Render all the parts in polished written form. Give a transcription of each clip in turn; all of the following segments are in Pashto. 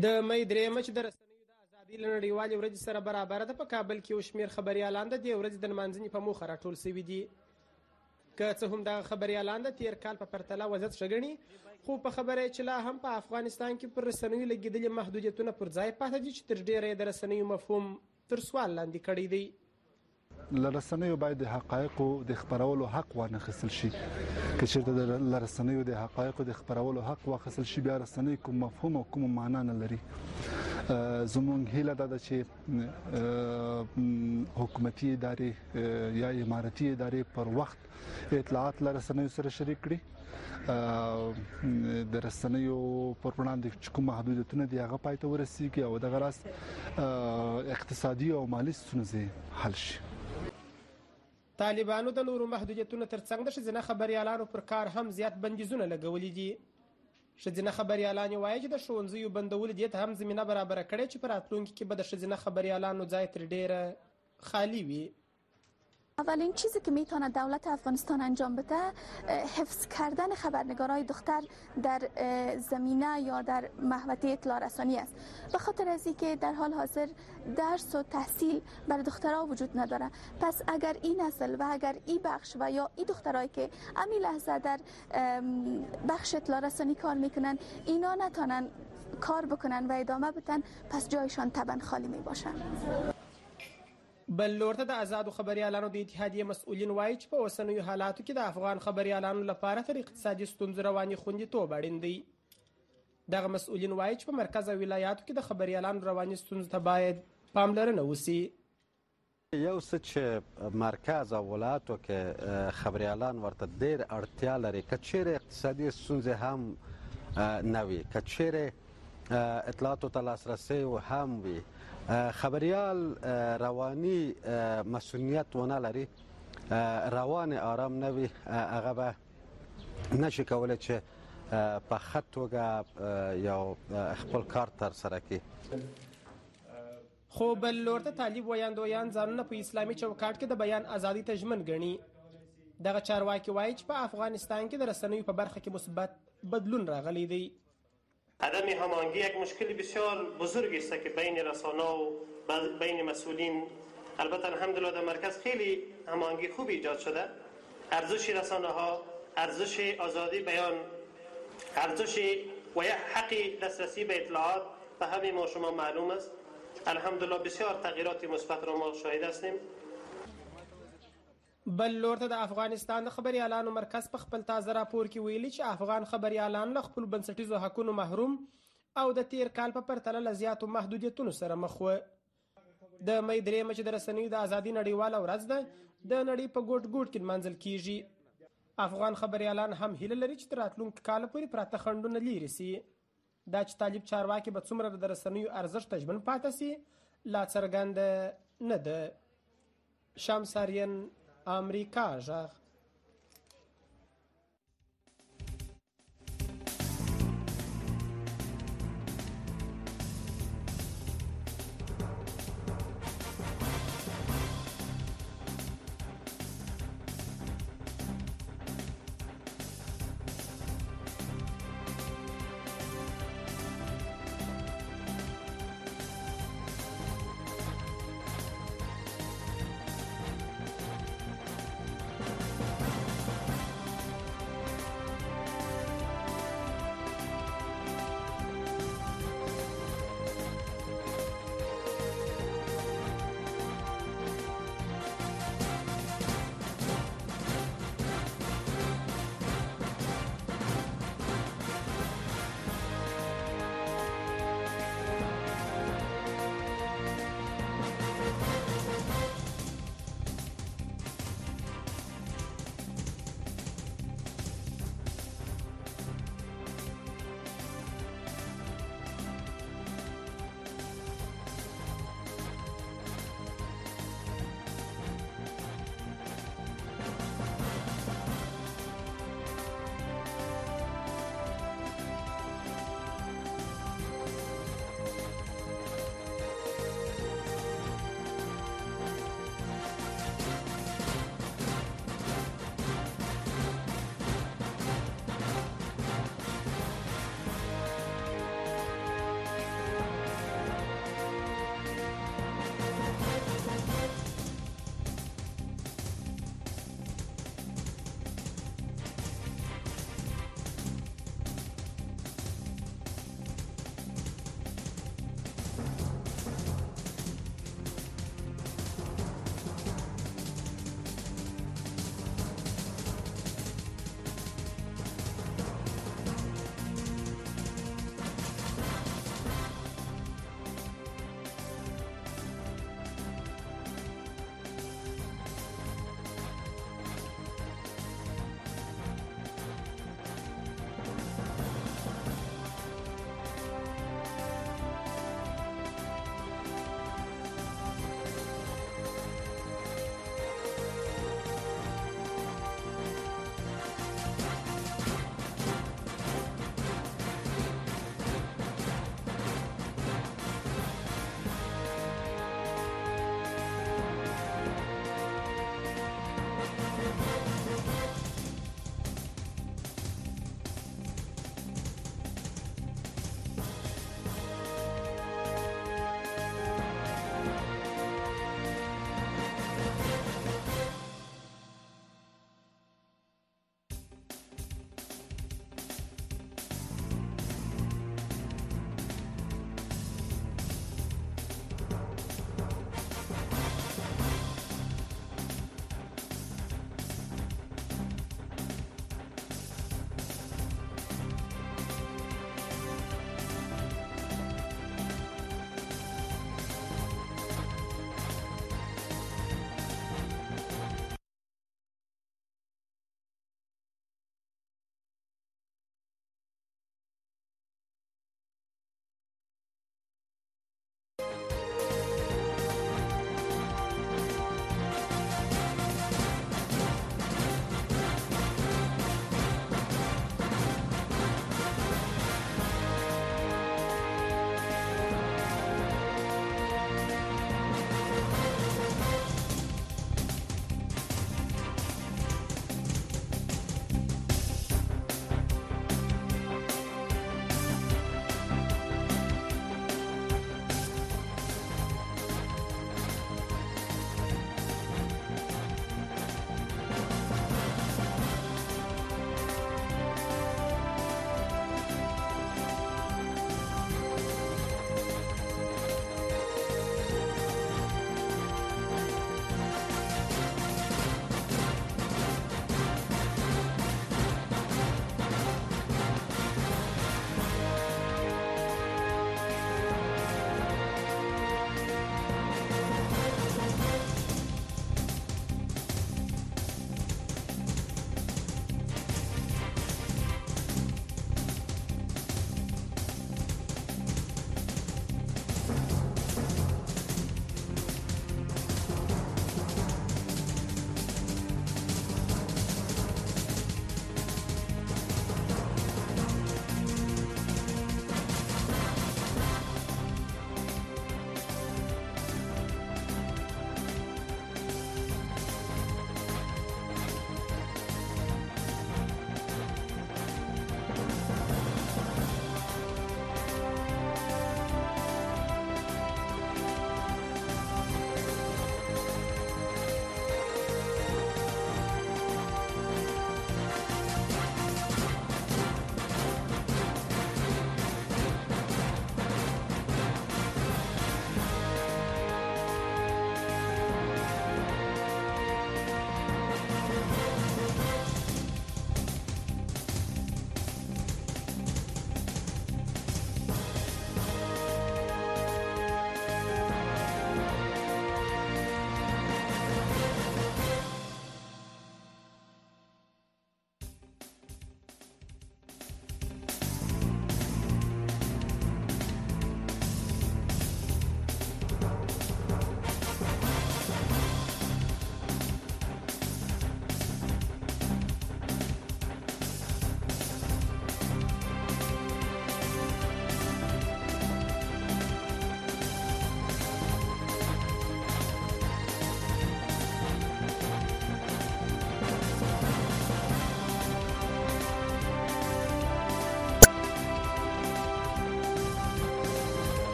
د مې 3 چې د رسنیو د ازادۍ له نړیوالې ورځې سره برابره ده، په کابل کې یو شمېر خبریالان د دې ورځې د نمانځنې په موخه راټول شوي دي. که څه هم دغه خبریالان د تېر کال په پرتله وضعیت ښه ګڼي، خو په خبره چې لا هم په افغانستان کې پر رسنیو لګېدلي محدودیتونه پر ځای پاتې دي چې تر ډېره یې د رسنیو مفهوم تر سوال لاندې کړی دی. له رسنیو باید د حقایقو د خپرولو حق وانخیستل شي. که چېرته له رسنیو د حقایقو د خپرولو حق واخیستل شي، بیا رسنۍ کوم مفهوم او کوم معنا نه لري. زموږ هیله دا ده چې حکومتي ادارې یا امارتي ادارې پر وخت اطلاعات له رسنیو سره شریک کړي. د رسنیو پر وړاندې چې کوم محدودیتونه دي هغه پای ته ورسیږي او دغه راز اقتصادي او مالي ستونزې حل شي. طالبانو د نورو محدودیتونو ترڅنګ د ښځینه خبریالانو پر کار هم زیات بندیزونه لګولي دي. ښځینه خبریالانې وایي چې د ښوونځیو بندول دې ته هم زمینه برابره کړې چې په راتلونکي کې به د ښځینه خبریالانو ځای تر ډیره خالی وي. اولین چیزی که میتونه دولت افغانستان انجام بده حفظ کردن خبرنگارای دختر در زمینه یا در محوطه اطلاع رسانی است، به خاطر از اینکه در حال حاضر درس و تحصیل برای دخترها وجود نداره. پس اگر این نسل و اگر این بخش و یا این دخترایی که امی لحظه در بخش اطلاع رسانی کار میکنن اینا نتونن کار بکنن و ادامه بدن، پس جایشان طبعا خالی میباشن. بل لور ته د آزادو خبریالانو د اتحادیې مسؤلین وایي چې په اوسنیو حالاتو کې د افغان خبریالانو لپاره تر اقتصادي ستونزو رواني خوندیتوب اړین دی. دغه مسؤلین وایي چې په مرکز او ولایاتو کې د خبریالانو رواني ستونزو ته باید پاملرنه وشي. یو څه چې مرکز او ولایاتو کې خبریالان ورته ډېر اړتیا لري، که چیرې اقتصادي ستونزې هم نه وي، که چیرې اطلاعاتو ته لاسرسی هم وي، خبریال رواني مسئولیت ونه لري، روان آرام نه وي، هغه به نشي کولی چې په ښه توګه یو خپل کار ترسره کړي. خو بل لور ته طالب ویاندویان ځانونه په اسلامي چوکاټ کې د بیان ازادي ته ژمن ګڼي. دغه چارواکي وایي چې په افغانستان کې د رسنیو په برخه کې مثبت بدلون راغلی دی. عدم هماهنگی یک مشکل بسیار بزرگی است که بین رسانه و بین مسئولین، البته الحمدلله در مرکز خیلی هماهنگی خوب ایجاد شده. ارزش رسانه ها، ارزش آزادی بیان، ارزش و حق دسترسی به اطلاعات به همه ما شما معلوم است. الحمدلله بسیار تغییرات مثبت را ما شاهد هستیم. بل لور ته د افغانستان د خبریالانو مرکز په خپل تازه راپور کې ویلي چې افغان خبریالان له خپل بنسټیزو حقونو محروم او د تیر کال په پرتله له زیاتو محدودیتونو سره مخ و. د مې 3 چې د رسنیو د ازادۍ نړیواله ورځ ده، د نړۍ په ګوټ ګوټ کې نمانځل کیږي. افغان خبریالان هم هیله لري چې تر راتلونکي کال پورې پراته خنډونه لیرې سي. دا چې طالب چارواکي به څومره د رسنیو ارزښت ته ژمن پاتې سي لا څرګنده نه ده. شمس آرین، امریکا غږ.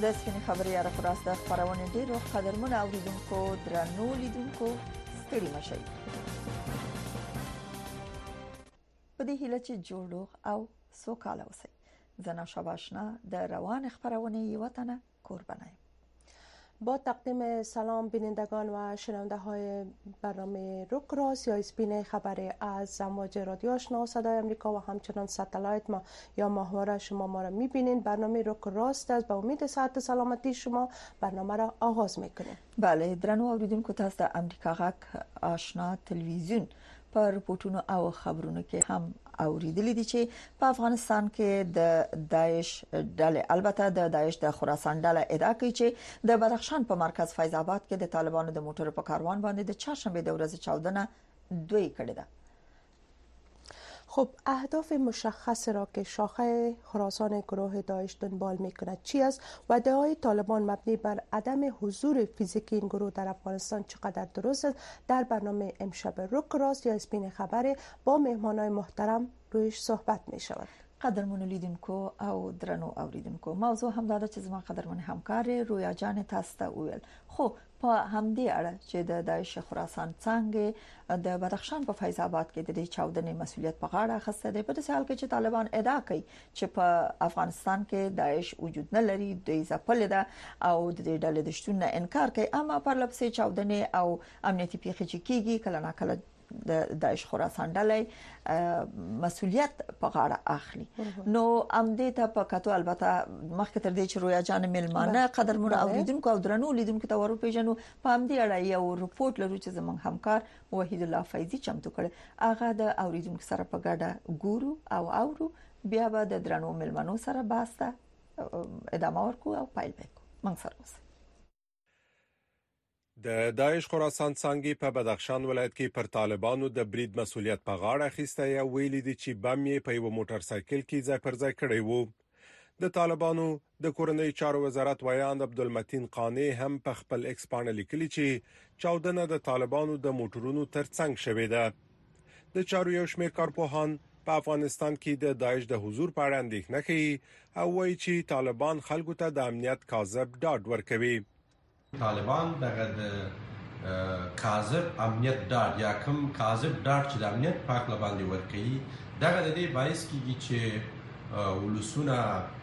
د سپین خبري راپوراسته د خبرونه ډیرو قدرمن اوریدونکو درنو لیدونکو ستړي مشي په دې هیله چې جوړو او سوکاله اوسئ. زنا شباشنا در روان خبرونه یوتنه قربانه. با تقدیم سلام بینندگان و شنونده های برنامه روک راست یا اسپین خبر از امواج رادیو آشنا صدای آمریکا و همچنان ساتلایت ما یا ماهواره شما ما را میبینید. برنامه روک راست است. به امید صحت سلامتی شما برنامه را آغاز میکنیم. بله درنو اوریدونکو تاسو د امریکا غږ آشنا تلویزیون پر رپورټونو او خبرونو کې هم اوریدلې دي چې په افغانستان کې د داعش ډلې البته د داعش د خراسان ډله ادعا کوي چې د بدخشان په مرکز فیض آباد کې د طالبانو د موټرو په کاروان باندې د چهارشنبه د ورځې چاودنه دوی کړې ده. خب اهداف مشخص را که شاخه خراسان گروه داعش دنبال میکند چی است و ادعای طالبان مبنی بر عدم حضور فیزیکی این گروه در افغانستان چقدر درست است؟ در برنامه امشب روک راست یا اسپین خبر با مهمانای محترم رویش صحبت می شود. قدرمن لیدونکو او درنو اوریدونکو موضوع هم دا چې زما قدرمن همکار رویا جان تاسو ته ویل. خو په همدې اړه چې د داعش خراسان څنګه د بدخشان په فیض آباد کې د چاودنې مسولیت په غاړه اخیسته دی، په دې حال کې چې طالبان ادعا کوي چې په افغانستان کې داعش وجود نه لري، دوی ځپل ده او د دې ډلې د شتون نه انکار کوي، اما پر لپسې چاودنې او امنیتي پیښې چې کیږي کله ناکله د داعش خراسان ډلې مسولیت په غاړه اخلي. نو امدې ته په کتو البته مخکې تر دې چې رویا جان ملمانه قدرمن اوریدونکو او درنو لیدونکو ته ورو پیژنو، په امدې اړه یو رپورت لرو چې زموږ همکار وحید الله فیضی چمتو کړ. هغه د اوریدونکو سره په ګډه ګورو او اورو، بیا به د درنو ملمنو سره باسته ادامه ورکو او پایل وکړو. موږ سره اوسئ. د داعش خراسان څنګه په بدخشان ولایت کې پر طالبانو د برید مسولیت په غاړه اخیسته یا ویلي دي چې بم یې په یو موټر سایکل کې ځای پر ځای کړی وو. د طالبانو د کورنۍ چارو وزارت ویان عبدالمتین قانی هم په خپل ایکس باندې لیکلي چې چاودنه د طالبانو د موټرونو ترڅنګ شوې ده. د چارو یو شمېر کارپوهان په افغانستان کې د داعش د حضور په اړه اندېښنه کوي او وایي چې طالبان خلکو ته د امنیت کاذب ډاډ ورکوي. طالبان دغه د کاذب امنیت ډاډ یا کوم کاذب ډاډ چې د امنیت پاک لباندې ورکوي دغه د دې باعث کیږي چې ولسونه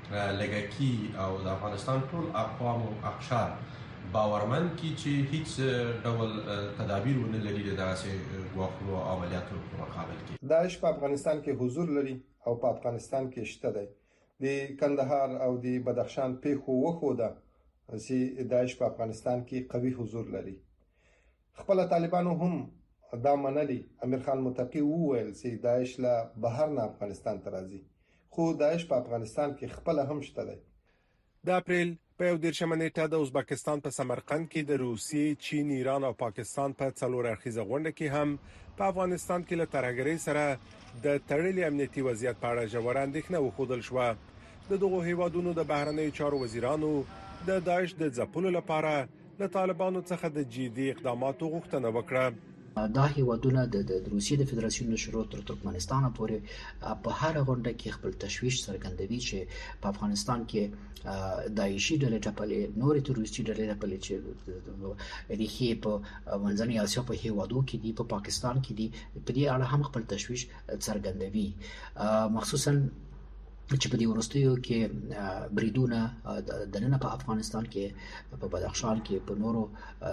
لګکی او د افغانستان ټول اقوام او اقشار باورمن کی چې هیڅ ډول تدابیر ونه لري د داسې واقعو عملیاتو په مقابل کې. داعش په افغانستان کې حضور لري او په افغانستان کې شته دی. د کندهار او د بدخشان پیښو وښوده چې داعش په افغانستان کې قوي حضور لري. خپل طالبانو هم دا منلي. امیر خان متقی وویل چې داعش له بهر نه افغانستان ته راځي، خو داعش په افغانستان کې خپل هم شته دی. د اپریل په 13 نیټه د ازبکستان په سمرقند کې د روسیې، چین، ایران او پاکستان په څلور اړخیزه غونډه کې هم په افغانستان کې له ترهګرۍ سره د تړلې امنیتي وضعیت په اړه ژور اندېښنه وښودل شوه. د دغو هیوادونو د بهرنیو چارو وزیرانو د داعش د ځپلو لپاره له طالبانو څخه د جدي اقداماتو غوښتنه وکړه. دا هیوادونه د روسیې د فدراسیون شروع تر ترکمنستان پورې په هر غونډه کې خپل تشویش څرګندوي چې په افغانستان کې داعشي ډلې ټپلې نورې تروریستي ډلې ټپلې چې ریښې په منځنۍ اسیا په هیوادو کې دي، په پاکستان کې دي، په دې اړه هم خپل تشویش څرګندوي، مخصوصا چې په دې ورستیو کې بریدونه د نن په افغانستان کې په بدخشان کې په نورو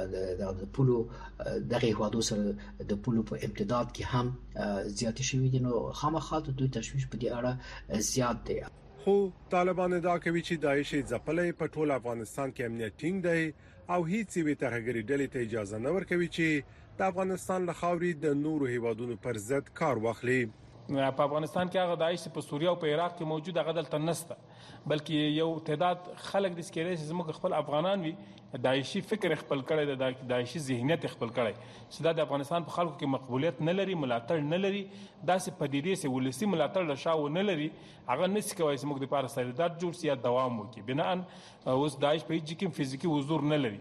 د پولو دغه هوادو سره د پولو په امتداد کې هم زیات شوي دي. نو خامخا د دوی تشویش په دې اړه زیات دی. خو طالبان ادعا کوي چې داعش ځپلې په ټول افغانستان کې امنیت ټینګ دی او هیڅ یوې ترهګري ډلې ته اجازه نه ورکوي چې د افغانستان له خاورې د نورو هیوادونو پر ضد کار واخلي. په افغانستان کې هغه داعش په سوریه او په عراق کې موجود هغه دلته نشته، بلکې یو تعداد خلک د سکیلې زموږ خپل افغانان وي داعشي فکر خپل کړي، د داعشي ذهنیت خپل کړي چې دا د افغانستان په خلکو کې مقبولیت نه لري، ملاتړ نه لري، داسې پدیدې سه ولسی ملاتړ لشاو نه لري، هغه نس کوي زموږ د پاره سردار جوړ سي دوام وکړي. بناء اوس داعش په هیڅ کې فزیکی حضور نه لري.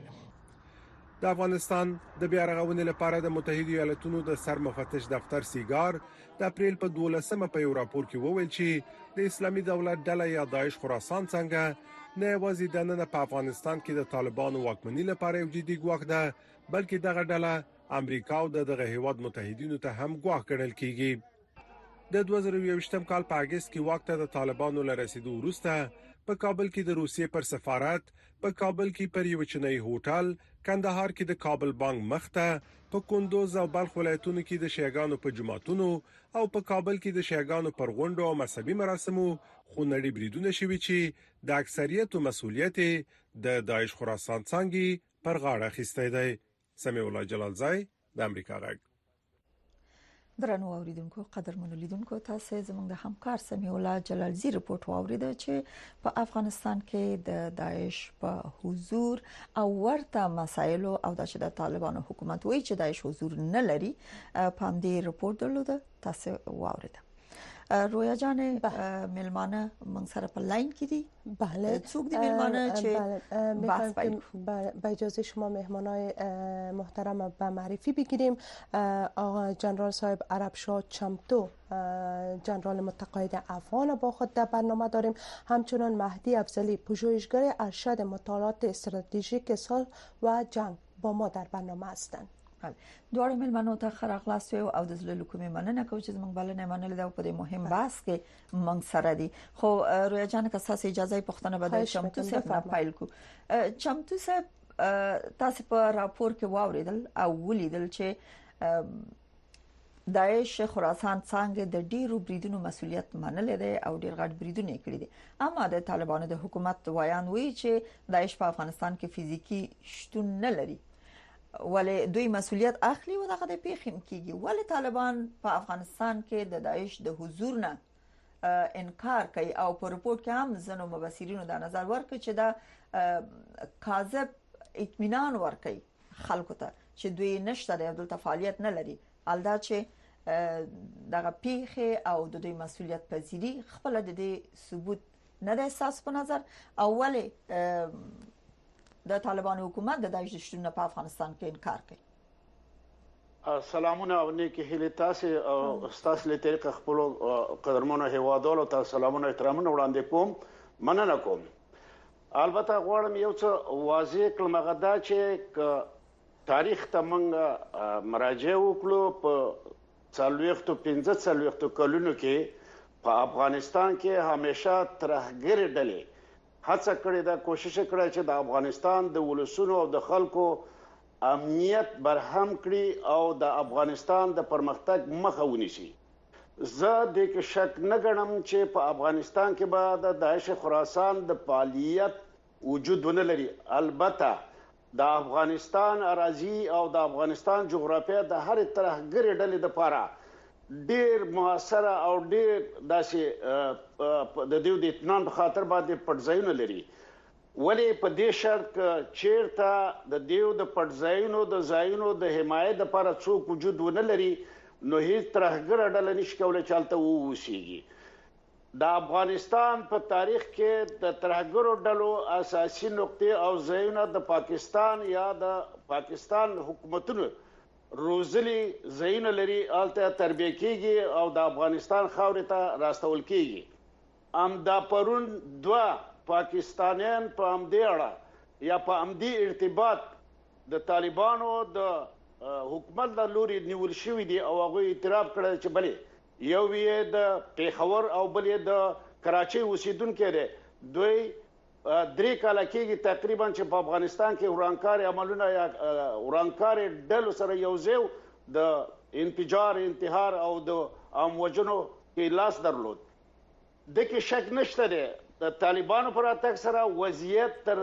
د افغانستان د بیا رغونې لپاره د متحده ایالاتونو د سرمفتش دفتر سیګار د اپریل په 12مه په یو راپور کې وویل چې د اسلامي دولت ډله یا داعش خراسان څنګه نه یوازې د نن په افغانستان کې د طالبانو واکمنۍ لپاره یو جدي ګواښ ده، بلکې دغه ډله امریکا او دغه هیواد متحدینو ته هم ګواښ ګڼل کیږي. د 2021 کال په اگست کې واک ته د طالبانو لرسیدو وروسته په کابل کې د روسیې پر سفارت، په کابل کې پر یو چینایي هوټل، کندهار کې د کابل بانک مخته، په کندوز او بلخ ولایتونو کې د شیعاګانو په جماعتونو او په کابل کې د شیعاګانو پر غونډو او مذهبي مراسمو خونړي بریدونه شوي چې د اکثریت مسؤلیت د داعش خراسان څنګه پر غاړه اخیستی دی. سمیع الله جلالزای، د امریکا غږ. درنو اوریدونکو، قدرمنو لیدونکو، تاسو زموږ د همکار سمیع الله جلالزی رپورت واوریده چې په افغانستان کې د داعش په حضور او ورته مسایلو او د طالبانو حکومت وایي چې داعش حضور نه لري. په همدې رپورت درلوده، تاسو واوریده. رویا جان، ملمانه موږ سره په لاین کې دي. بله، څوک دي ملمانه چې بحث با اجازه شما مهمانای محترم به معرفی بگیریم. آقا جنرال صاحب عربشاه چمتو، جنرال متقاعد افغان با خود در برنامه داریم. همچنان مهدی افضلی، پژوهشگر ارشد مطالعات استراتژیک صلح و جنگ با ما در برنامه هستند. دوړ ملمنو ته خراغلاس او د زللو کومې مننه کوم چې موږ بل نه منل دا په دې مهم بحث کې موږ سره دي. خو رویا جان که تاسو اجازه پښتنه بده چمتو صاحب پایل کو. چمتو صاحب، تاسو په راپور کې واوریدل او ولیدل چې داعش خراسان څنګه د ډیرو بریدونو مسولیت منل دي او ډیر غټ بریدونه کړی دي، اما د طالبانو د حکومت وایان وی چې داعش په افغانستان کې فزیکی شتون نه لري، ولې دوی مسولیت اخلي او دغه د پیښیم کیږي. ولې طالبان په افغانستان کې د داعش د حضور نه انکار کوي او په رپورت کې هم ځینو مبصرینو د نظر ورکړي چې دا کاذب اطمینان ورکړي خلکو ته چې دوی نشته د عبدالله فعالیت نه لري، الدا چې دغه پیښه او د دوی مسولیت پذیری خپل د دې ثبوت نه د اساس په نظر اول د طالبانو حکومت د داعش شتون په افغانستان کې انکار کوي. سلامونه او نیکی هیله تاسو او استاد له طریقه خپل قدرمنو هوادارو ته سلامونه احترامونه وړاندې کوم، مننه کوم. البته غواړم یو څه واضح کړم غدا چې تاریخ ته موږ مراجعه وکړو. په 45 کلونو کې په افغانستان کې همیشه ترهګر ډلې هڅه کړې ده، کوشش کړې چې د افغانستان د ولسونو او د خلکو امنیت برهم کړي او د افغانستان د پرمختګ مخه ونیسي. زه د کې شک نه ګڼم چې په افغانستان کې به د داعش خراسان د فعالیت وجود ونه لري. البته د افغانستان اراضي او د افغانستان جغرافیه د هر ترهګر ډلې لپاره ډیر موثره او ډیر داسې د دیو د اطمینان په خاطر باندې پټځایونه لري. ولې په دې شرط چیرته د دیو د پټځایونو د ځایونو د حمایت لپاره څوک وجود ونه لري، نو هیڅ ترهګر ډله نشي کولای چالتته ووسیږي. د افغانستان په تاریخ کې د ترهګرو ډلو اساسي نقطې او ځایونه د پاکستان یا د پاکستان حکومتونو روزلي ځایونه لري، الته تربیه کیږي او د افغانستان خاورې ته راستول کیږي. دا پرون دوه پاکستانیان په همدې اړه یا په همدې ارتباط د طالبانو د حکومت له لوري نیول شوی دي او هغه اعتراف کړی چې بلې یو یې د پیښور او بل یې د کراچۍ اوسیدونکو دی. دوی 3 کال کېږي تقریبا چې په افغانستان کې ورانکار عملونه یا ورانکار ډلو سره یو ځای د انفجار، انتحار او د اموجنو کې لاس درلود. د کې شک نشته دی د طالبانو پر اتک سره وضعیت تر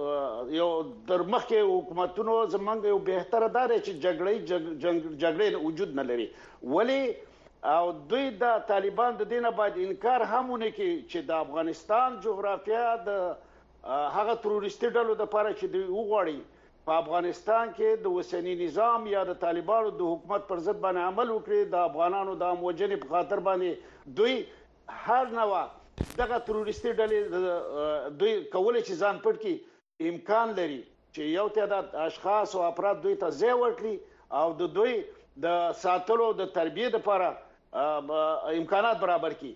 مخکې حکومتونو زمونږ یو بهتره دار چې جګړې وجود نه لري. ولی او دوی د طالبان د دینه باید انکار همونه کې چې د افغانستان جغرافیه د هغه تروریستي ډلو د لپاره چې دوی وغواړي په افغانستان کې د اوسنی نظام یا د طالبانو د حکومت پر ضد باندې عمل وکړي، د افغانانو د اموجنې په خاطر باندې دوی هر نوع دغه تروریستي ډلې دوی کولای چې ځان پټ کړي، امکان لري چې یو تعداد اشخاص او افراد دوی ته ځای ورکړي او د دوی د ساتلو د تربیه لپاره امکانات برابر کړي.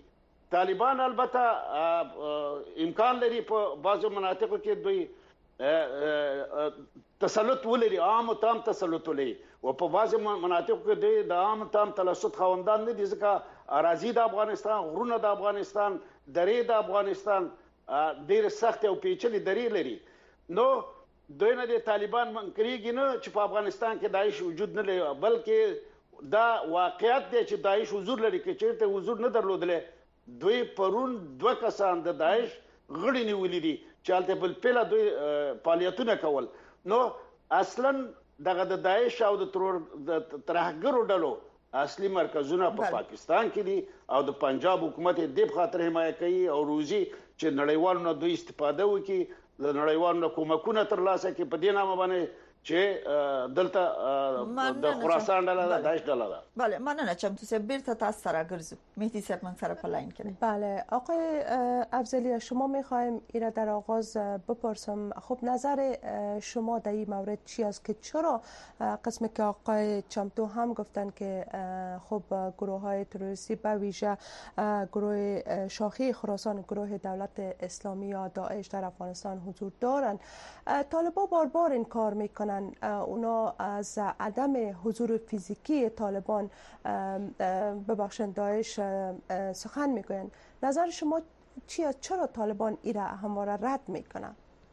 طالبان البته امکان لري په بعضو مناطقو کې دوی تسلط ولري، عام تام تسلط ولري، او په بعضو مناطقو کې دوی د عام تام تسلط خوندان نه دي، ځکه اراضي د افغانستان، غرونه د افغانستان، درې د افغانستان ډېر سخت او پیچلي درې لري. نو دوی نه د طالبان منکرېږي نه چې په افغانستان کې داعش وجود نه لري، بلکې دا واقعیت دی چې داعش حضور لري. که چېرته حضور نه درلودلی، دوی پرون 2 کسان د داعش غړي نیولي دي چې هلته بالفعله دوی فعالیتونه کول. نو اصلا دغه د داعش او د ترهګرو ډلو اصلي مرکزونه په پاکستان کې دي او د پنجاب حکومت یې دې په خاطر حمایه کوي او روزي چې نړیوالو نه دوی استفاده وکړي، د نړیوالو نه کومکونه ترلاسه کړي په دې نامه باندې چې دلته د خراسان ډله ده، داعش ډله ده. بله، مننه. چمتو صاحب بیرته تاسو سره ګرځو. مهدی صاحب من سره په لاین کې. بله آقای افضلی، شما میخوایم ایره در آغاز بپرسم، خب نظر شما در این مورد چی است که چرا قسمی که آقای چمتو هم گفتن که خب گروه های تروریستی به ویژه گروه شاخه خراسان، گروه دولت اسلامی یا داعش در افغانستان حضور دارند، طالبان بار این کار میکنن، اونا از عدم حضور فیزیکی طالبان ببخشند داعش سخن میگوین. نظر شما چی است؟ چرا طالبان ایره همواره رد میکنن؟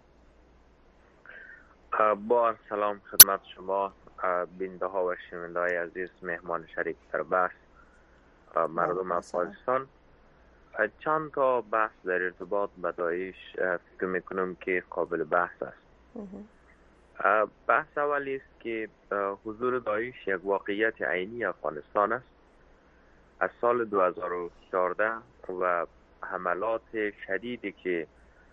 با سلام خدمت شما بیننده ها و شنونده های عزیز، مهمان شریک در بحث مردم افغانستان. چند تا بحث در ارتباط با داعش فکر میکنم که قابل بحث است. بحث اولی است که حضور داعش یک واقعیت عینی افغانستان است. از سال 2014 و حملات شدیدی که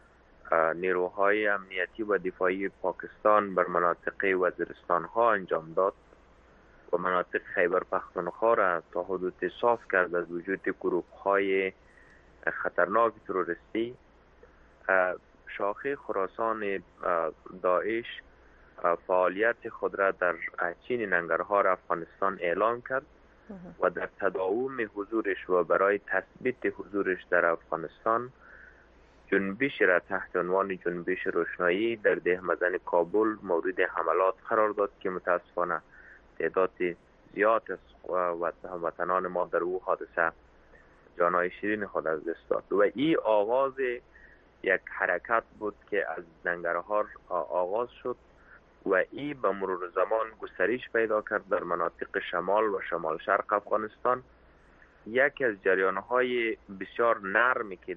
نیروهای امنیتی و دفاعی پاکستان بر مناطق وزیرستان ها انجام داد و مناطق خیبر پختونخوا را تا حدود صاف کرد از وجود گروه های خطرناک تروریستی، شاخه خراسان داعش فعالیت خود را در چین ننگرهار افغانستان اعلام کرد و در تداوم حضورش و برای تثبیت حضورش در افغانستان جنبش را تحت عنوان جنبش روشنایی در ده مدن کابل مورد حملات قرار داد که متاسفانه تعداد زیاد از هموطنان ما در او حادثه جانهای شیرین خود از دست داد و این آغاز یک حرکت بود که از ننگرهار آغاز شد و این به مرور زمان گسترش پیدا کرد در مناطق شمال و شمال شرق افغانستان. یکی از جریانهای بسیار نرمی که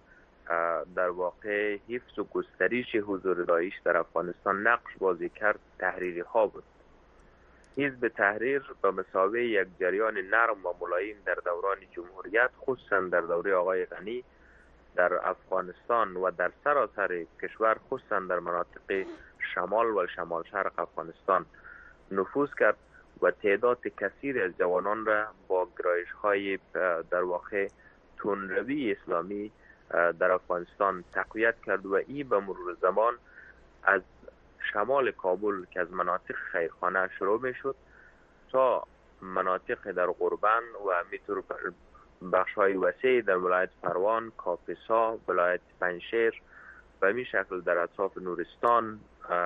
در واقع حفظ و گسترش حضور داعش در افغانستان نقش بازی کرد تحریری ها بود. حزب تحریر به مثابه یک جریان نرم و ملایم در دوران جمهوریت، خصوصا در دوره آقای غنی، در افغانستان و در سراسر کشور، خصوصا در مناطق شمال و شمال شرق افغانستان نفوذ کرد و تعداد کثیر از جوانان را با گرایش های در واقع تندروی اسلامی در افغانستان تقویت کرد و این به مرور زمان از شمال کابل که از مناطق خیرخانه شروع می شد تا مناطق در غربن و میتور بخش های وسیع در ولایت پروان، کاپیسا، ولایت پنشیر و این شکل در اطراف نورستان،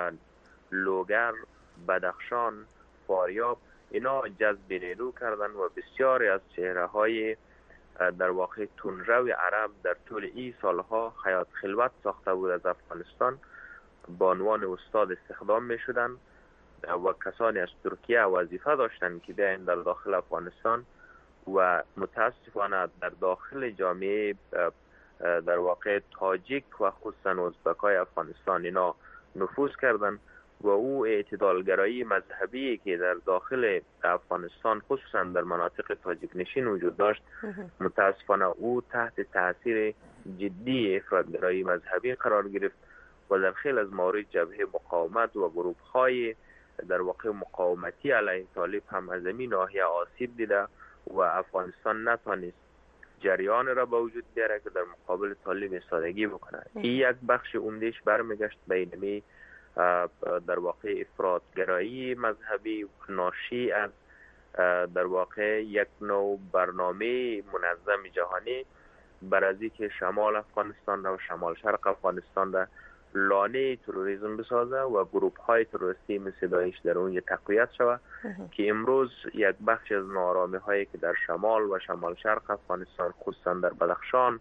لوگر، بدخشان، فاریاب، اینا جذب نیرو کردن و بسیاری از چهره های در واقع تندرو عرب در طول این سالها حیات خلوت ساخته بود از افغانستان با عنوان استاد استخدام می شدن و کسانی از ترکیه وظیفه داشتن که بیاین در داخل افغانستان و متاسفانه در داخل جامعه در واقع تاجیک و خصوصا ازبکای افغانستان اینا نفوذ کردن و او اعتدالگرایی مذهبی که در داخل افغانستان خصوصا در مناطق تاجیک نشین وجود داشت متاسفانه او تحت تاثیر جدی افراطگرایی مذهبی قرار گرفت و در خیلی از موارد جبهه مقاومت و گروه‌های در واقع مقاومتی علیه طالب هم از این ناحیه آسیب دیده و افغانستان نتوانست جریان را به وجود بیاره که در مقابل طالب ایستادگی بکنه. این یک بخش عمده‌اش برمیگشت به اینمی در واقع افراطگرایی مذهبی ناشی از در واقع یک نوع برنامه منظم جهانی برازی که شمال افغانستان و شمال شرق افغانستان را لانه تروریسم بسازه و گروپ های تروریستی مثل داعش در اون تقویت شود که امروز یک بخش از نارامی هایی که در شمال و شمال شرق افغانستان خصوصا در بدخشان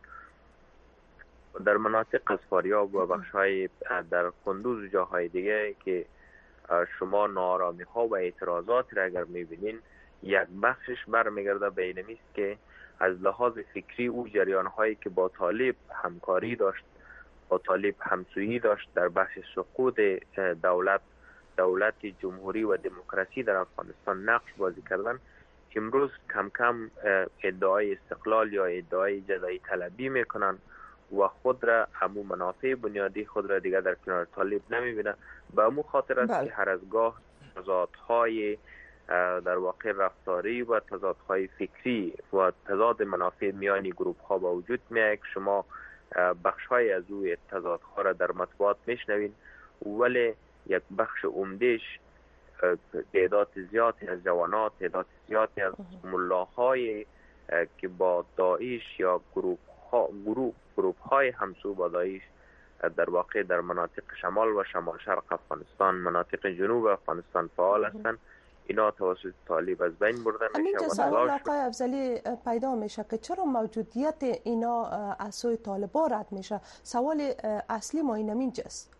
در مناطق از فاریاب و بخش های در کندوز و جاهای دیگه که شما نارامی ها و اعتراضات را اگر میبینین یک بخشش برمیگرده به این است که از لحاظ فکری او جریان هایی که با طالب همکاری داشت، با طالب همسویی داشت در بحث سقوط دولت جمهوری و دموکراسی در افغانستان نقش بازی کردن، امروز کم کم ادعای استقلال یا ادعای جدایی طلبی میکنن و خود را همون منافع بنیادی خود را دیگر در کنار طالب نمیبینه. به همون خاطر است که هر از گاه تضادهای در واقع رفتاری و تضادهای فکری و تضاد منافع میانی گروپ ها با وجود میاد که شما بخش های از او تضادها را در مطبوعات میشنوین، ولی یک بخش عمدهش تعداد زیادی از جوانات، تعداد زیادی از ملاهای که با داعش یا گروپ های همسو با داعش در واقع در مناطق شمال و شمال شرق افغانستان، مناطق جنوب افغانستان فعال هستند، اینا توسط طالب از بین برده میشه. همین سوال آقای افضلی پیدا میشه که چرا موجودیت اینا از سوی طالبان رد میشه؟ سوال اصلی ما اینجاست.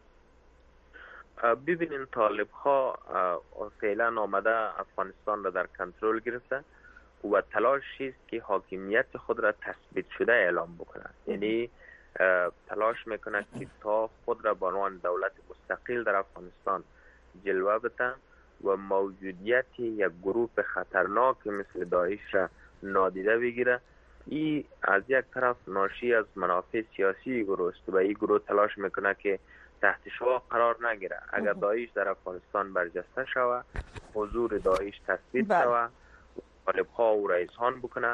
ببینین طالب ها فعلا آمده افغانستان را در کنترل گرفته و تلاشی است که حاکمیت خود را تثبیت شده اعلام بکنه، یعنی تلاش میکنه که تا خود را به عنوان دولت مستقل در افغانستان جلوه بده و موجودیت یک گروه خطرناک مثل داعش را نادیده بگیره. این از یک طرف ناشی از منافع سیاسی گروه است و این گروه تلاش میکنه که تحت شعاع قرار نگیره. اگر داعش در افغانستان برجسته شود، حضور داعش تثبیت شود، طالب‌ها او را اذعان بکنه،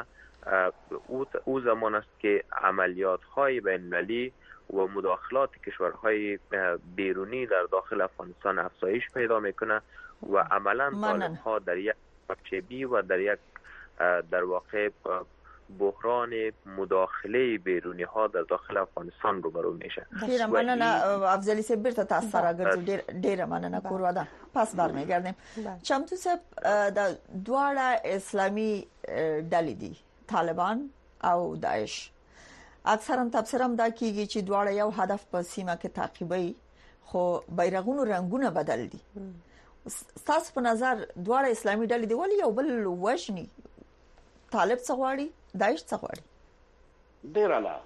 او زمان است که عملیات های بین‌المللی و مداخلات کشورهای بیرونی در داخل افغانستان افزایش پیدا میکنه و عملا طالب‌ها در یک چبی و در یک در واقع بحران مداخله بیرونی ها در داخل افغانستان روبرو میشه. ډیره مننه افضلی صاحب، بیرته تاسو سره ګرځو. ډیره مننه کوروا ده. پس برمیگردیم. چمتو صاحب، د دواړه اسلامي ډلې دي، طالبان او داعش. اکثرا تفسیرم دا کیږي چې دواړه یو هدف په سیمه کې تعقیبوي، خو بیرغونو رنگونه بدل دي. تاسو په نظر دواړه اسلامي ډلې دي ولې یو بل وژني؟ طالب څه غواړي؟ داعش څه غواړي؟ ډیر اعلی.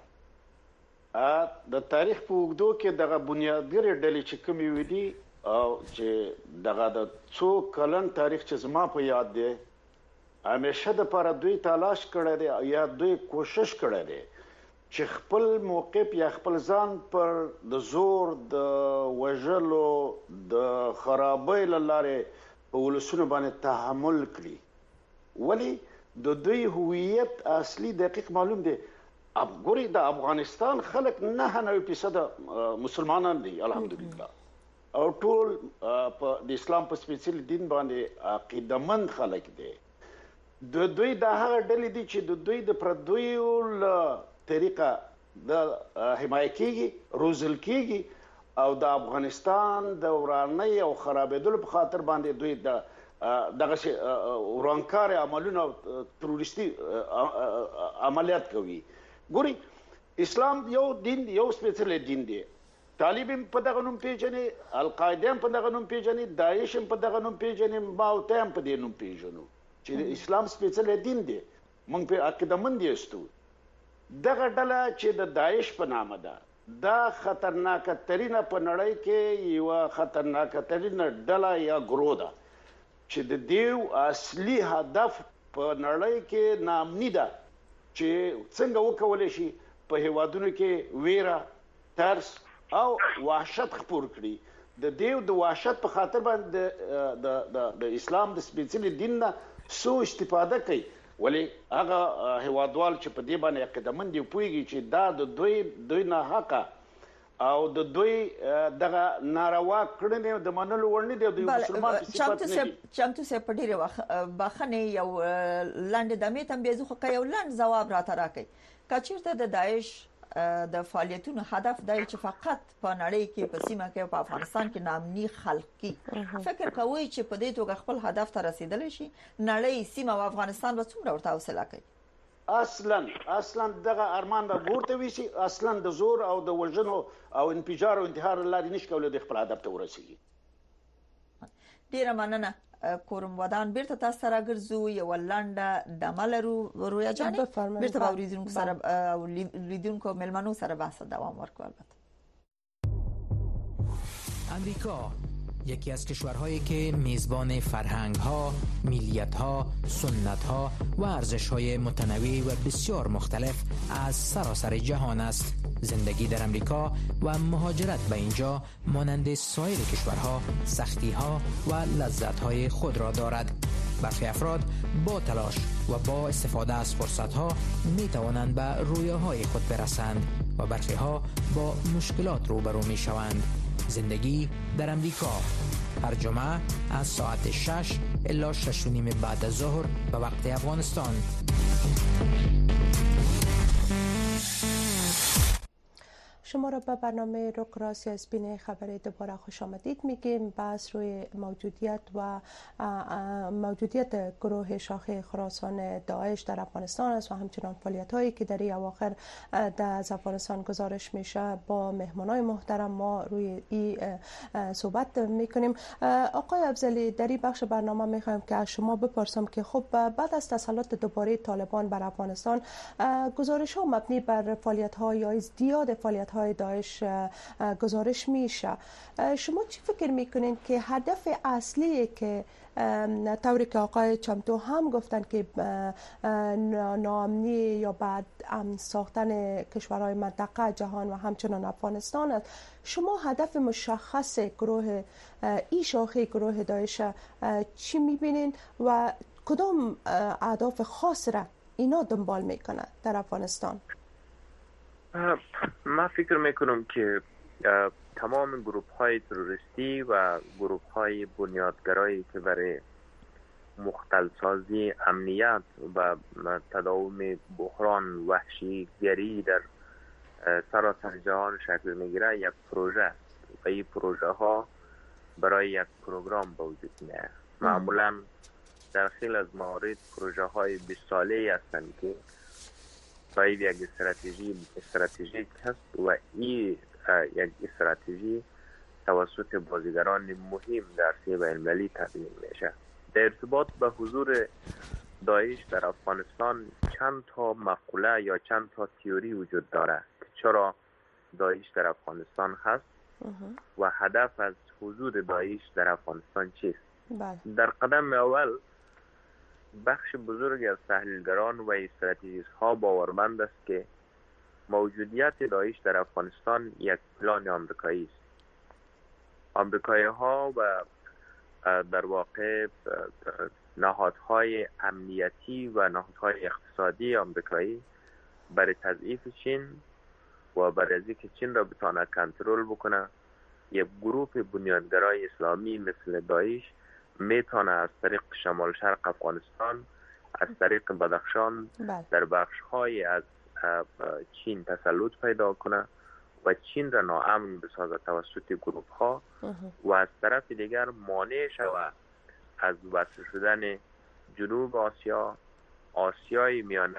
د تاریخ په اوږدو کې دغه بنیادګر ډلې چې کومې وې دي او چې دغه د څو کلن تاریخ چې زما په یاد دی، همیشه د لپاره دوی تلاش کړی دی یا دوی کوشش کړی دی چې خپل موقف یا خپل ځان پر د زور، د وژلو، د خرابۍ له لارې په ولسونو باندې تحمل کړي. ولی د دوی هویت اصلي دقیق معلوم دی. ګوري د افغانستان خلک 99% مسلمانان دي الحمدلله، او ټول د اسلام په سپیڅلي دین باندې عقیدمن خلک دي. د دوی د هغه ډلې دي چې د دوی د پردویو له طریقه د حمایت کیږي، روزل کیږي، او د افغانستان د ورانۍ او خرابېدلو په خاطر باندې دوی د دغه ورانکار عملونه تروریستي عملیات کوي. ګوري اسلام یو دین، یو سپیڅلی دین دی. طالب هم په دغه نوم پیژني، القاعده هم په دغه نوم پیژني، داعش هم په دغه نوم پیژني، ما او ته هم په دې نوم پیژنو چې اسلام سپیڅلی دین دی. موږ په عقیدمند یو. دغه ډله چې د داعش په نامه ده، دا خطرناکه ترینه په نړۍ کې یو خطرناکه ترینه ډله یا ګروه ده چې د دیو اصلي هدف په نړۍ کې نامنی ده چې څنګه وکولای شي په هیوادونو کې ویره، ترس او وحشت خپور کړي. د دیو د وحشت په خاطر باندې د اسلام د سپیڅلي دین نه سو استفاده کوي. ولی هغه هیوادوال چې په دې باندې عقیدمن دي پوهیږي چې دا د دوی نه حقه او د دوی دغه ناروا کړنې د منلو وړ نه دي. د مسلمان په صفت نه دي. چمتو سه په ډیره بخنه یو لاندې د میتم به زخه یو لاند جواب را تراکي کچیرته د داعش د فعالیتونو هدف دی چې فقط په نړۍ کې په سیمه کې په افغانستان کې نامني خلقي فکر کوي چې په دې توګه خپل هدف ته رسیدل شي نړۍ سیمه او افغانستان به څومره ورته حوصله کوي؟ اصلا دغه ارمان به ورته وشي. اصلا د زور او د وژنو او انفجار او انتحار لاري نشي کولای د خپل هدف ته ورسیږي. ډیره مننه کوم ودان بیرته تاسو سره ګرځو یو لنډه د ملرو رویا جان بیرته اوریدونکو سره او لیدونکو ملمنو سره بحث دوام ورکو. البته امریکا یکی از کشورهایی که میزبان فرهنگ‌ها، ملیت‌ها، سنت‌ها و ارزش‌های متنوع و بسیار مختلف از سراسر جهان است. زندگی در امریکا و مهاجرت به اینجا مانند سایر کشورها سختی‌ها و لذت‌های خود را دارد. برخی افراد با تلاش و با استفاده از فرصت‌ها می‌توانند به رویاهای خود برسند و برخی‌ها با مشکلات روبرو می‌شوند. زندگی در امریکا هر جمعه از ساعت 6 الی 6:30 بعد از ظهر به وقت افغانستان. شما را به برنامه روکراسی از بین خبری دوباره خوش آمدید میگیم. بحث روی موجودیت گروه شاخه خراسان داعش در افغانستان است و همچنان فعالیت هایی که در این اواخر از افغانستان گزارش میشه. با مهمانای محترم ما روی این صحبت میکنیم. آقای افضلی، در این بخش برنامه میخوایم که از شما بپرسم که خب بعد از تسلط دوباره طالبان بر افغانستان گزارش ها مبنی بر فعالیت ها یا ازدیاد فعالیت های داعش گزارش میشه. شما چی فکر میکنین که هدف اصلی که طوری که آقای چمتو هم گفتن که ناامنی یا بعد ساختن کشورهای منطقه جهان و همچنان افغانستان است، شما هدف مشخص گروه ای شاخه گروه داعش چی میبینین و کدام اهداف خاص را اینا دنبال میکنه در افغانستان؟ من فکر میکنم که تمام گروه های تروریستی و گروه های بنیادگرایی که برای مختلسازی امنیت و تداوم بحران وحشیگری در سراسر جهان شکل میگیره یک پروژه است و این پروژه ها برای یک پروگرام به وجود میاد. معمولا در خیلی از موارد پروژه های 20 ساله هستند که باید یک استراتژیک هست و این یک استراتژی توسط بازیگران مهم در سطح بین‌المللی تدوین میشه. در ارتباط به حضور داعش در افغانستان چند تا مقوله یا چند تا تئوری وجود داره که چرا داعش در افغانستان هست و هدف از حضور داعش در افغانستان چیست. در قدم اول بخش بزرگ از تحلیلگران و استراتژیست ها باورمند است که موجودیت داعش در افغانستان یک پلان آمریکایی است. آمریکایی ها و در واقع نهادهای امنیتی و نهادهای اقتصادی آمریکایی برای تضعیف چین و برای اینکه چین را بتونه کنترل بکنه، یک گروه بنیادگرای اسلامی مثل داعش میتونه از طریق شمال شرق افغانستان، از طریق بدخشان در بخش‌های از چین تسلط پیدا کنه و چین را ناامن بسازه توسط گروه‌ها و از طرف دیگر مانع شود از وصل شدن جنوب آسیا، آسیای میانه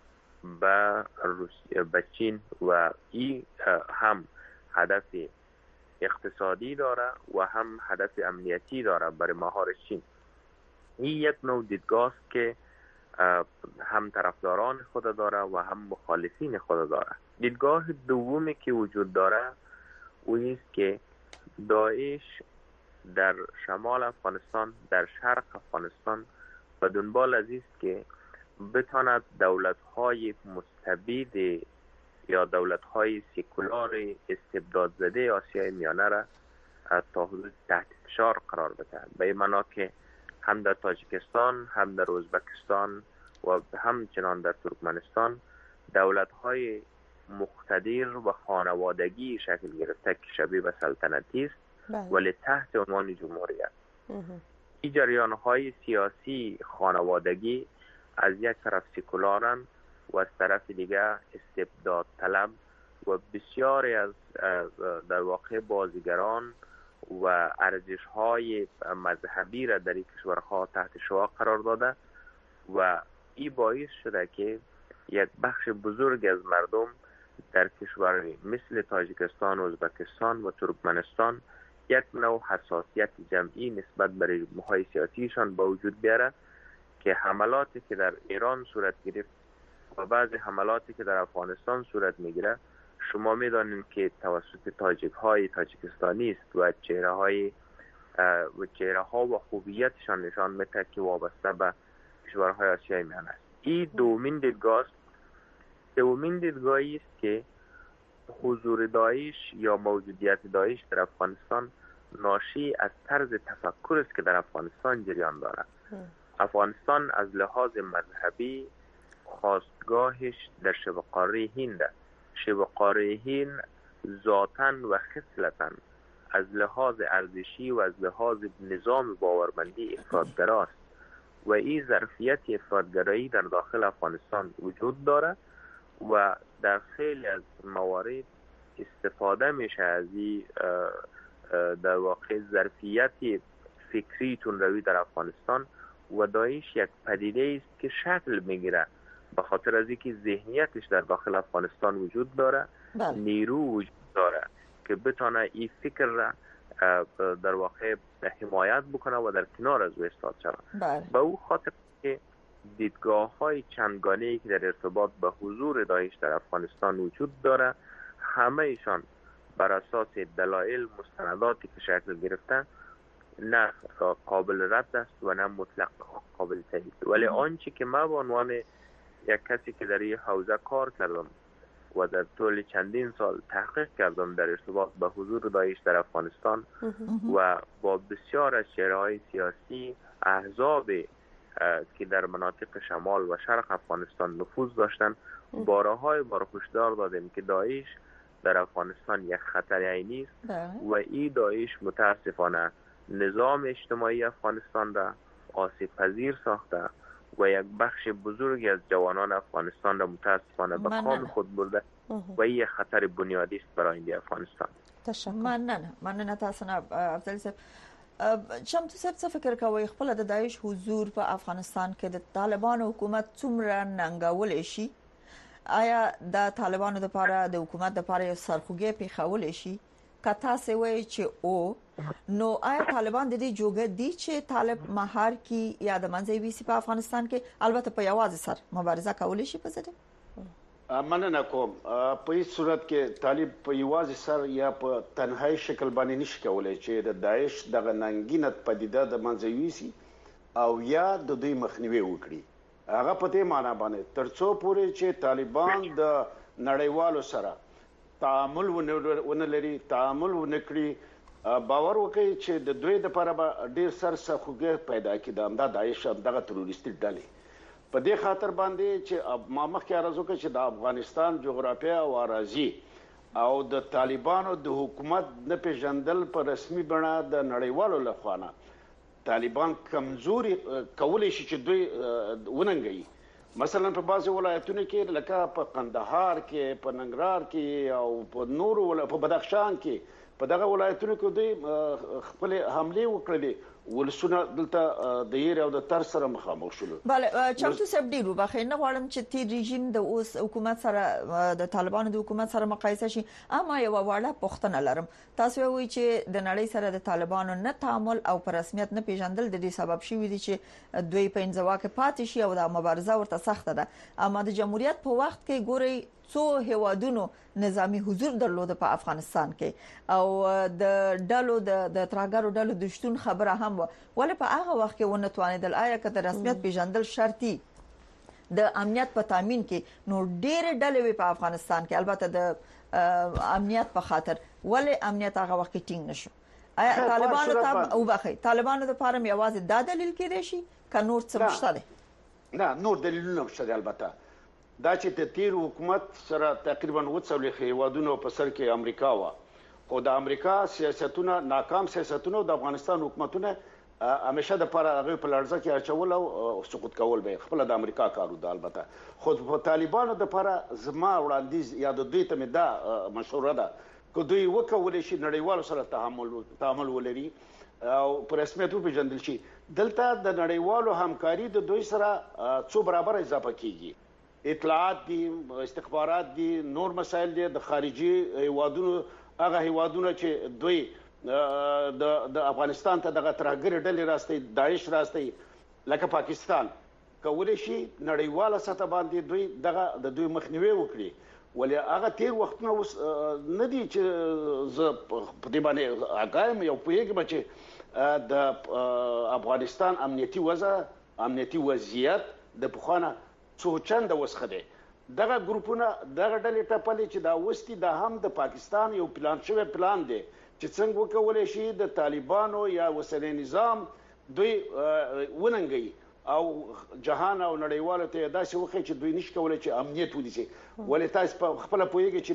به چین و این هم هدف اقتصادی داره و هم هدف امنیتی داره برای مهار چین. این یک نوع دیدگاه است که هم طرفداران خود داره و هم مخالفین خود داره. دیدگاه دومی که وجود داره او است که داعش در شمال افغانستان، در شرق افغانستان به دنبال از است که بتواند دولت‌های مستبد یا دولت‌های سکولار استبداد زده آسیای میانه را تا حدود تحت فشار قرار بده. به این معنا که هم در تاجیکستان، هم در ازبکستان و همچنان در ترکمنستان دولت‌های مقتدر و خانوادگی شکل گرفته که شبیه به سلطنتی است ولی تحت عنوان جمهوریت. این جریان‌های سیاسی خانوادگی از یک طرف سکولارن و از طرف دیگه استبداد طلب و بسیاری از در واقع بازیگران و ارزش‌های مذهبی را در این کشورها تحت شعاع قرار داده و این باعث شده که یک بخش بزرگ از مردم در کشورهای مثل تاجیکستان، ازبکستان و ترکمنستان یک نوع حساسیت جمعی نسبت به رژیم‌های سیاسیشان با وجود بیاره که حملاتی که در ایران صورت گرفت و بعضی حملاتی که در افغانستان صورت میگیره شما میدانید که توسط تاجیک‌های تاجیکستانی است و چهره‌ها و خوبیتشان نشان میده که وابسته به کشورهای آسیای میانه است. این دومین دیدگاه است. دومین دیدگاهی است که حضور داعش یا موجودیت داعش در افغانستان ناشی از طرز تفکر است که در افغانستان جریان دارد. افغانستان از لحاظ مذهبی خاستگاهش در شبه قاره هند است. شبه قاره هند ذاتاً و خصلتاً از لحاظ ارزشی و از لحاظ نظام باورمندی افراط‌گراست و این ظرفیت افراط‌گرایی در داخل افغانستان وجود دارد و در خیلی از موارد استفاده میشه از این در واقع ظرفیت فکری تندروی در افغانستان و داعش یک پدیده است که شکل میگیره به خاطر از اینکه ذهنیتش در داخل افغانستان وجود داره، نیرو وجود داره که بتونه این فکر را در واقع حمایت بکنه و در کنار از او ایستاد شود. به او خاطر که دیدگاه‌های چندگانه‌ای که در ارتباط به حضور داعش در افغانستان وجود داره همه ایشان بر اساس دلایل مستنداتی که شکل گرفته نه قابل رد است و نه مطلق قابل تایید. ولی آنچه که من به عنوان یک کسی که در این حوزه کار کردم و در طول چندین سال تحقیق کردم در ارتباط به حضور داعش در افغانستان و با بسیار از چهره‌های سیاسی احزاب که در مناطق شمال و شرق افغانستان نفوذ داشتند بارهای هشدار دادیم که داعش در افغانستان یک خطر عینی است و این داعش متاسفانه نظام اجتماعی افغانستان را آسیب پذیر ساخته و یک بخش بزرگی از جوانان افغانستان را متاسفانه به کام خود برده و این خطر بنیادی است برای آینده افغانستان. مننه تاسو نه افضل صاحب. شمتو صاحب څه فکر کوي خپل د داعش حضور په افغانستان کې د طالبانو حکومت څومره ننګول شي؟ آیا د طالبانو لپاره د حکومت لپاره یو سرخوږی پیښول شي؟ کته څه وایي چې او نو آیا طالبان د دې جوګه دي چې طالب مهار کی یا د منځوي ویسي په افغانستان کې البته په یوازې سر مبارزه کولی شي؟ په ځدې مننه کوم. په هیڅ صورت کې طالب په یوازې سر یا په تنهایی شکل باندې نشي کولای چې د داعش دغه ننګینه پدیده د منځوي ویسي او یا د دوی مخنیوي وکړي. هغه په دې معنی باندې ترڅو پورې چې طالبان د نړیوالو سره تعامل ونلري، تعامل ونکړي، باور وکړي چې د دوی لپاره به ډیر سرسخوږی پیدا کړي د داعش دغه تروریستي ډلې. په دې خاطر باندې چې ما مخکې عرض وکړ چې د افغانستان جغرافیه او اراضي او د طالبانو د حکومت نه پیژندل په رسمي بڼه د نړیوالو لخوا نه طالبان کمزوري کولی شي چې دوی وننګي. مثلا په بعض ولایتونو کې لکه په قندهار کې، په ننګرهار کې او په نورو په بدخشان کې په دغه ولایتونو کې دوی خپل حمله وکړلې ولسونه دلته د یې او د تر سره مخامخ شول. بله چمتو صاحب ډیر وبخښئ نه غواړم چې تیر رژیم د اوس حکومت سره د طالبانو د حکومت سره مقایسه شي، اما یو وړه پوښتنه لرم. تاسو وایئ چې د نړۍ سره د طالبانو نه تعامل او په رسمیت نه پیژندل د دې سبب شوی دی چې دوی په انزوا کې پاتې شي او د مبارزه ورته سخته ده. اما د جمهوریت په وخت کې ګوري څو هیوادونو نظامی حضور درلوده په افغانستان کې او د ډلو د تراګرو ډلو د شتون خبره هم ولې په هغه وخت کې ونه توانیدل. آیا که د رسمیت پیژندل شرطي د امنیت په تامین کې نو ډېر ډلې په افغانستان کې البته د امنیت په خاطر ولې امنیت هغه وخت کې ټینګ نشو؟ آیا طالبانو ته او بخي طالبانو لپاره یوازې دا دلیل کېدای شي که نور څه مشته دي؟ نه نور دلیلونه مشته دي. البته دا چې د تیر حکومت سره تقریبا 200 هیوادونو په سر کې امریکا و او د امریکا سیاستونه ناکام سیاستونه د افغانستان حکومتونه همیشه د پر هغه په لړزه کې اچول او سقوط کول به خپل د امریکا کارو د البته خو په طالبانو د پر زما وړاندیز یا د دوی ته دا مشوره ده که دوی وکول شي نړیوالو سره تعامل ولري او په رسمیت وپیژندل شي دلته د نړیوالو همکاري د دوی سره څو برابر اضافه کیږي اطلاعات دي استخبارات دي نور مسایل دي د خارجي هیوادونو هغه هیوادونه چې دوی د افغانستان ته دغه ترهګر ډلې راستي داعش راستي لکه پاکستان کولای شي نړیواله سطح باندې دوی دغه د دوی مخنیوي وکړي ولې هغه تیر وختونه نه دي چې ز په دې باندې اګایم یو پیګ بچي د افغانستان امنیتي وضعیت د پخوانه څو چنده وسخه دی دغه ګروپونه دغه ډلې ټپلې چې دا وستي د هم د پاکستان یو پلان شوی پلان دی چې څنګه وکولای شي د طالبانو یا وسلې نظام دوی وننګي او جهان او نړیوالو ته داسې وخت چې دوی نشي کولای چې امنیت ونیسي ولې تاسو په خپل پوهیږئ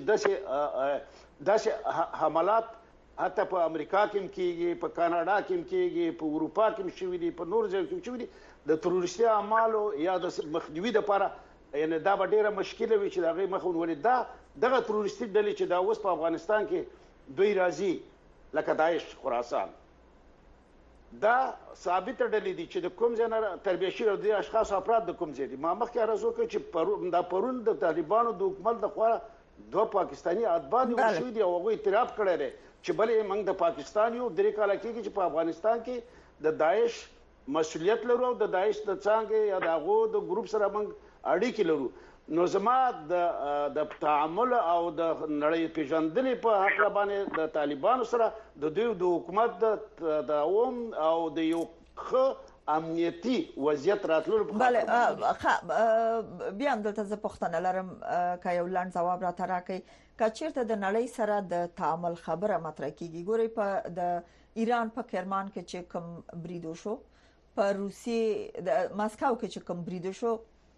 چې داسې حملات حتی په امریکا کې کېږي په کاناډا کې کېږي په اروپا کې شوي دي په نور ځایونو کې شوي دي د تروریستي اعمالو یا د مخنیوي لپاره یعنی دا به ډیره مشکله وي چې دغه مخون ولې دغه تروریستي ډلې چې دا اوس په افغانستان کې دوی راځي لکه داعش خراسان دا ثابت ډلې دي چې د کوم ځای نه تربیه شوي دي اشخاص افراد د کوم ځای دي ما مخکې عرض وکړ چې پرون د طالبانو د حکومت د خوا دوه پاکستاني اتباع نیول شوي دي او هغوی اعتراف کړی دی چې بلې موږ د پاکستان یو 3 کاله کېږي چې په افغانستان کې د داعش مسؤلیت لرو او د داعش د څانګې یا د هغو د ګروپ سره موږ اړیکې لرو نو زما د تعامل او د نړۍ پیژندنې په حق باندې د طالبانو سره د دوی د حکومت د دوام او د یو ښه امنیتي وضعیت راتلو بله بیا هم دلته زه پوښتنه لرم که یو لنډ ځواب راته راکړئ که چیرته د نړۍ سره د تعامل خبره مطرح کیږي ګورئ په د ایران په کرمان کې چې کوم بریدو شو په روسیې د ماسکو کې چې کوم بریدو شو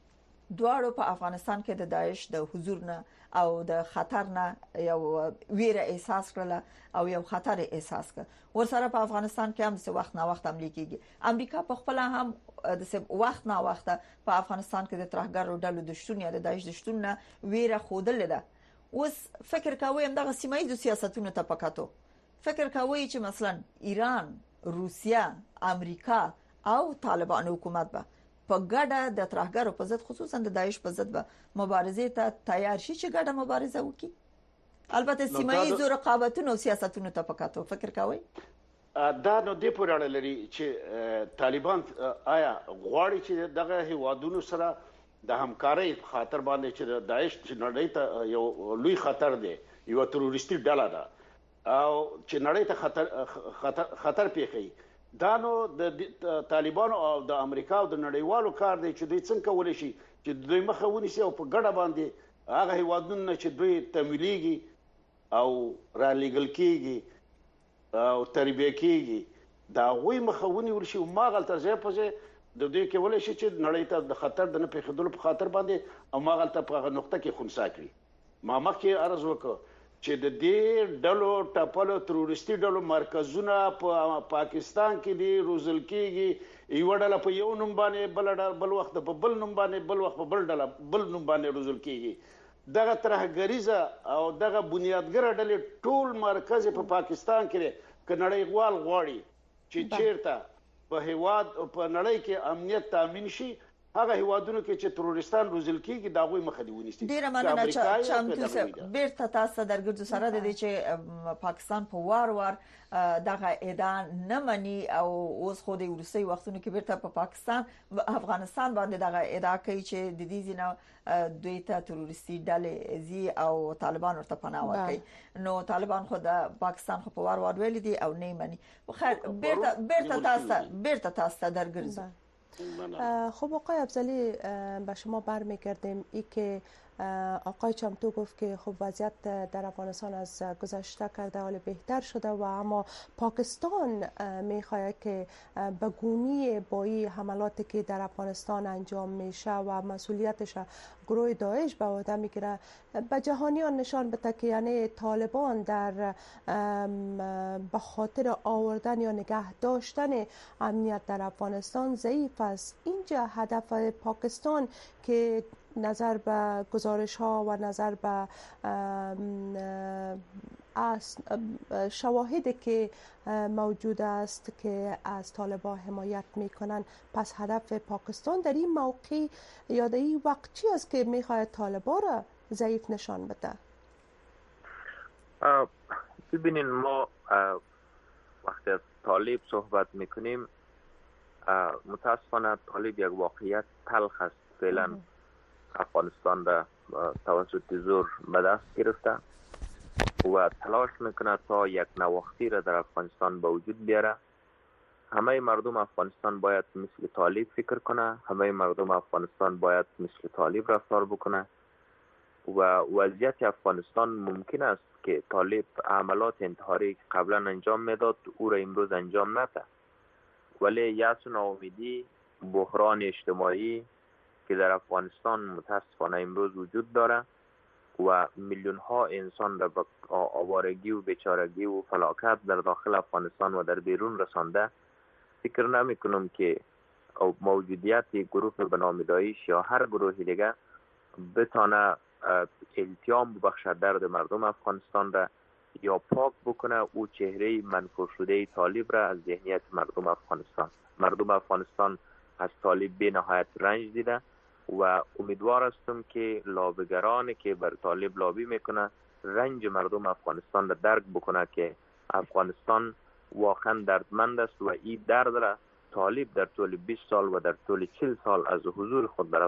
دواړو په افغانستان کې د داعش د حضور نه او د خطر نه یو ویره احساس کړل او یو خطر احساس کړ ورسره په افغانستان کې هم څه وخت نه وخت عملي کیږي امریکا په خپل هم د وخت نه وخت په افغانستان کې د ترهګرو ډلو د شتون یا د داعش د شتون نه ویره خودل ده اوس فکر کوي هم دغه سیمایي سیاستونو ته پکاتو فکر کوي چې مثلا ایران روسیا امریکا او طالبان حکومت به په ګډه د ترهګرو په ضد خصوصا د داعش په ضد به مبارزه ته تیار شي چې ګډه مبارزه وکړي البته سیمایي رقابتونو او سیاستونو ته پکاتو فکر کوي دا نو د پوره اړه لري چې طالبان آیا غواړي چې دغه هیوادونو سره د همکارۍ خاطر باندې چې داعش نړۍ ته یو لوی خطر دی یو تروریستي ډله ده او چې نړۍ ته خطر پیښي دا نو د طالبانو او د امریکا او د نړیوالو کار دی چې دوی څنګه کولی شي چې دوی مخه ونیسي او په ګډه باندې هغه هیوادونه چې دوی تمویلېږي او را لیږل کېږي او تربیه کېږي دا هغوی مخه ونیول شي او ماغلته ځای په ځای د دوی کولی شي چې نړۍ ته د خطر د نه پېښېدلو په خاطر باندې او ماغلته په هغه نقطه کې خنثی کړي ما مخکې عرض وکړ چې د دې ډلو ټپلو تروریستي ډلو مرکزونه په پاکستان کې دي روزل کېږي یو ډله په یو نوم باندې بل وخت په بل نوم باندې بل وخت په بل ډله بل نوم باندې روزل کېږي دغه ترهګریزه او دغه بنیادګر ډلې ټول مرکز په پاکستان کې ک نړیوال غواړي چې چیرته په هیواد په نړۍ کې امنیت تامین شي هغه هیوادونو کې چې تروریستان روزل کیږي دا غوي مخه دی ونیسي ډیره مننه چې چمتو بیرته تاسو درګرځو سره د دې چې پاکستان په وار دغه ادعا نه مني او اوس خو د روسي وختونو کې بیرته په پاکستان افغانستان باندې دغه ادعا کوي چې د دې ځینه دوی ته تروریستي ډلې زی او طالبان ورته پناه ورکړي نو طالبان خو د پاکستان خو په وار ویل دي او نه مني خیر بیرته تاسو درګرځو خب آقای افضلی به شما برمیگردیم ای که آقای چمتو گفت که خب وضعیت در افغانستان از گذشته کرده حال بهتر شده و اما پاکستان میخواهد که به گونی با این حملاتی که در افغانستان انجام میشه و مسئولیتش گروه داعش به عهده میگیره به جهانیان نشان بده که یعنی طالبان در به خاطر آوردن یا نگه داشتن امنیت در افغانستان ضعیف است. اینجا هدف پاکستان که نظر به گزارش ها و نظر به شواهدی که موجود است که از طالبان حمایت میکنن، پس هدف پاکستان در این موقع یا در این وقت چی است که میخواهد طالبان را ضعیف نشان بده؟ ببینین ما وقتی از طالب صحبت میکنیم متاسفانه طالب یک واقعیت تلخ است. فعلا افغانستان را توسط زور به دست گرفته و تلاش میکنه تا یک نواختی را در افغانستان به وجود بیاره. همه مردم افغانستان باید مثل طالب فکر کنه، همه مردم افغانستان باید مثل طالب رفتار بکنه و وضعیت افغانستان ممکن است که طالب عملات انتحاری که قبلا انجام میداد او را امروز انجام نده، ولی یأس و ناامیدی، بحران اجتماعی که در افغانستان متاسفانه امروز وجود داره و میلیون ها انسان را به آوارگی و بیچارگی و فلاکت در داخل افغانستان و در بیرون رسانده، فکر نمی کنم که موجودیت گروه به نام داعش یا هر گروه دیگه بتانه التیام ببخشد درد مردم افغانستان را یا پاک بکنه او چهره منفور شده طالب را از ذهنیت مردم افغانستان. مردم افغانستان از طالب به نهایت رنج دیده و امیدوار هستم که لابیگرانی که بر طالب لابی میکنه رنج مردم افغانستان را درک بکنه که افغانستان واقعا دردمند است و این درد را طالب در طول 20 سال و در طول 40 سال از حضور خود در